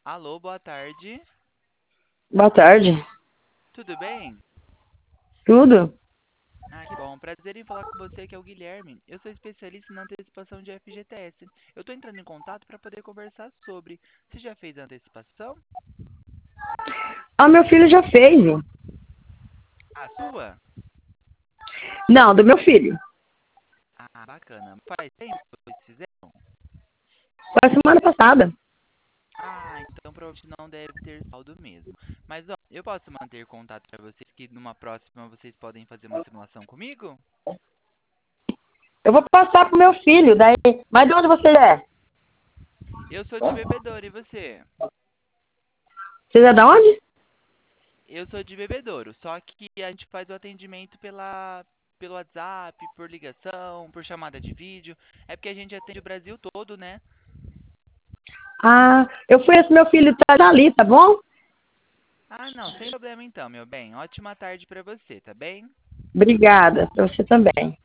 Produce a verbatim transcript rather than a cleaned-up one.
Alô, boa tarde. Boa tarde. Tudo bem? Tudo? Ah, que bom. Prazer em falar com você, que é o Guilherme. Eu sou especialista na antecipação de F G T S. Eu estou entrando em contato para poder conversar sobre. Você já fez a antecipação? Ah, meu filho já fez. A sua? Não, do meu filho. Ah, bacana. Faz tempo que vocês fizeram? Foi a semana passada. Ah, então provavelmente não deve ter saldo mesmo. Mas ó, eu posso manter contato para vocês que numa próxima vocês podem fazer uma simulação comigo? Eu vou passar pro meu filho, daí. Mas de onde você é? Eu sou de Bebedouro, e você? Você é da onde? Eu sou de Bebedouro, só que a gente faz o atendimento pela, pelo WhatsApp, por ligação, por chamada de vídeo. É porque a gente atende o Brasil todo, né? Ah, eu fui esse meu filho tá ali, tá bom? Ah, não, sem problema então, meu bem. Ótima tarde pra você, tá bem? Obrigada. Pra você também.